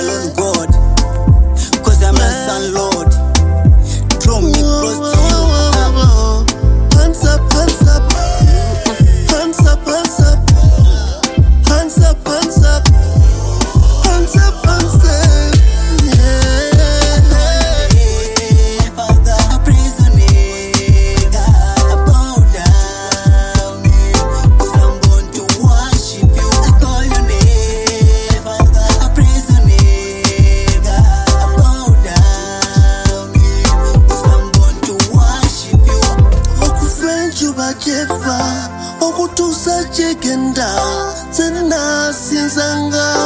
alone God, cause I'm your son, Lord. Draw me close to you. Hands up, hands up. Hands up, hands up. Hands up, hands up. Hands up, hands up. Father, I praise your name. I bow down, cause I'm born to worship you. I call your name. Father, I praise your name. I bow down, cause I'm born to worship you. Okufenju bajefa, okutusa chekenda, tena sinzanga.